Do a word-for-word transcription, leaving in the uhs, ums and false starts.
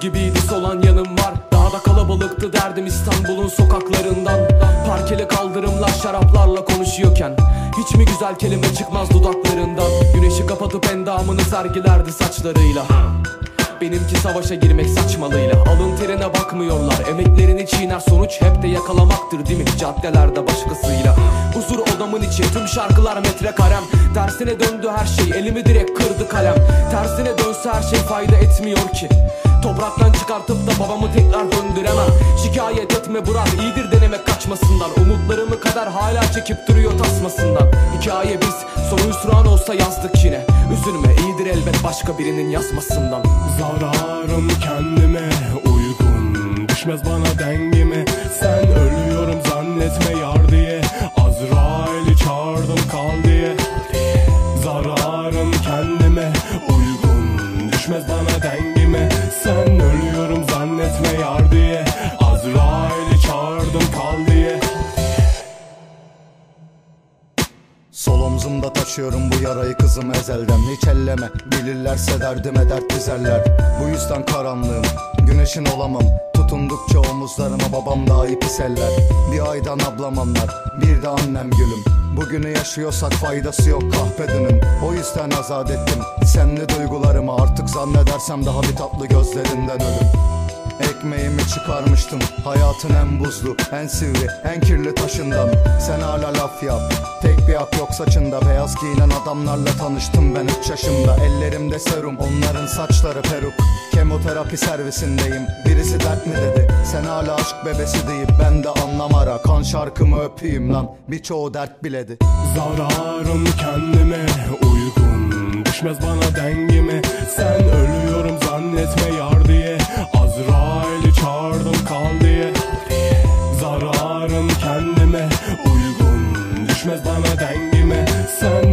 gibiydi, solan yanım var. Daha da kalabalıktı derdim İstanbul'un sokaklarından. Parkeli kaldırımlar şaraplarla konuşuyorken hiç mi güzel kelime çıkmaz dudaklarından? Güneşi kapatıp endamını sergilerdi saçlarıyla. Benimki savaşa girmek saçmalıyla. Alın terine bakmıyorlar, emeklerini çiğner, sonuç hep de yakalamaktır değil mi? Caddelerde başkasıyla. Huzur odamın içi, tüm şarkılar metrekarem. Tersine döndü her şey, elimi direkt kırdı kalem. Tersine dönse her şey fayda etmiyor ki. Topraktan çıkartıp da babamı tekrar döndüremem. Şikayet etme bırak, iyidir denemek kaçmasından. Umutlarımı kader hala çekip duruyor tasmasından. Hikaye biz, sonu hüsran olsa yazdık yine. Üzülme, iyidir elbet başka birinin yazmasından. Zararım kendime uygun, düşmez bana dengime. Sen ölüyorum zannetme yar diye, Azrail'i çağırdım kal diye. Zararım kendime uygun, düşmez bana dengime. Sen ölüyorum zannetme yar diye, Azrail'i çağırdım kal diye. Sol omzumda taşıyorum bu yarayı kızım ezelden. Hiç elleme, bilirlerse derdime dert dizerler. Bu yüzden karanlığım, güneşin olamam. Tutundukça omuzlarıma babam dahi pis eller. Bir aydan ablam anlar, bir de annem gülüm. Bugünü yaşıyorsak faydası yok kahpedinin. O yüzden azat ettim senli duygularımı. Artık zannedersem daha bir tatlı gözlerinden ölüm. Ekmeğimi çıkarmıştım hayatın en buzlu, en sivri, en kirli taşından. Sen hala laf yap, tek bir ak yok saçında. Beyaz giyinen adamlarla tanıştım ben üç yaşımda. Ellerimde serum, onların saçları peruk. Kemoterapi servisindeyim, birisi dert mi dedi. Sen hala aşk bebesi deyip ben de anlam ara. Kan şarkımı öpeyim lan, birçoğu dert biledi. Zararım kendime uygun, düşmez bana dengime. Sen ölüyorum zannetme yar diye, Azrail'i çağırdım kal diye. Zararım kendime uygun, düşmez bana dengime. Sen